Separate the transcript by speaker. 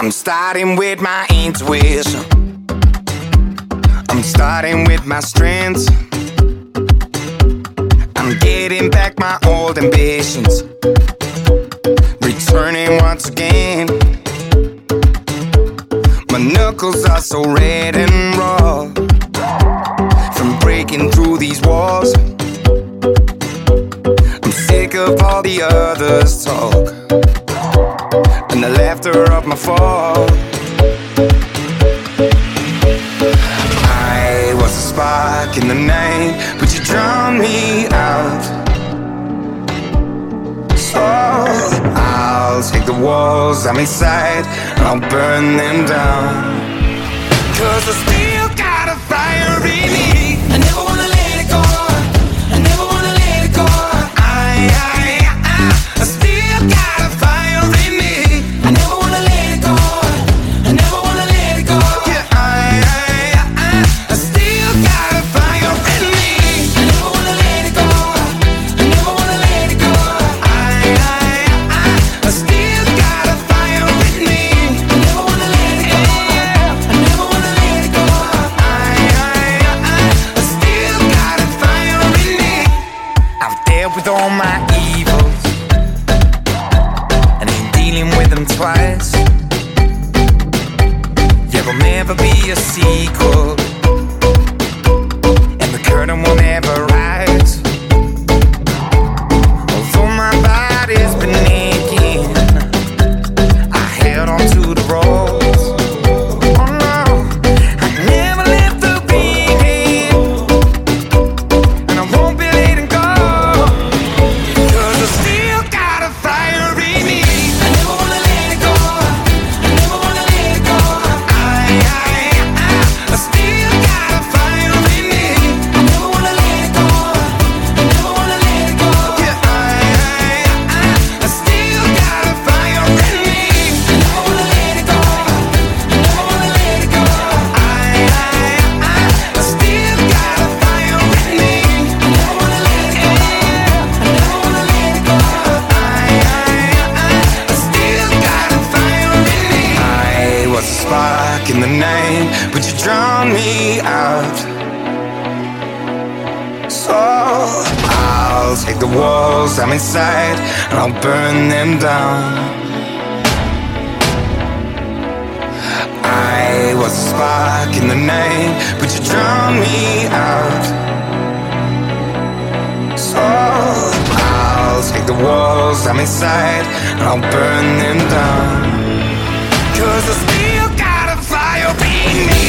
Speaker 1: I'm starting with my intuition. I'm starting with my strengths. I'm getting back my old ambitions, returning once again. My knuckles are so red and raw from breaking through these walls. I'm sick of all the others' talk and the laughter of my fall. I was a spark in the night, but you drowned me out. So I'll take the walls I'm inside and I'll burn them down. 'Cause I still got a fire in me. I never wanna let it go. I never wanna let it go. I still got a fire in me. I never wanna let it go. I never wanna let it go. Yeah, I still got a fire in me. I never wanna let it go. I never wanna let it go. I still got a fire in me. I never wanna let it go. I never wanna let it go. I still got a fire in me. I've dealt with all my evils and ain't dealing with them twice. Yeah, there'll never be a sequel, and the curtain will never rise. Although my body's been aching, I held on to the ropes. Oh no, I never left the beat, and I won't be letting go. 'Cause I still got a fire in me. I never wanna let it go. I never wanna let it go. I still got a fire in me. I never wanna let it go. I never wanna let it go. Yeah, I still got a fire in me. I never wanna let it go. I never wanna let it go. I still got a fire in me. I never wanna let it go. I never wanna let it go. I still got a fire in me. I was a spark in the night, but you drowned me out. So I'll take the walls I'm inside and I'll burn them down. I was a spark in the night, but you drowned me out. So I'll take the walls I'm inside and I'll burn them down. 'Cause I still got a fire in me.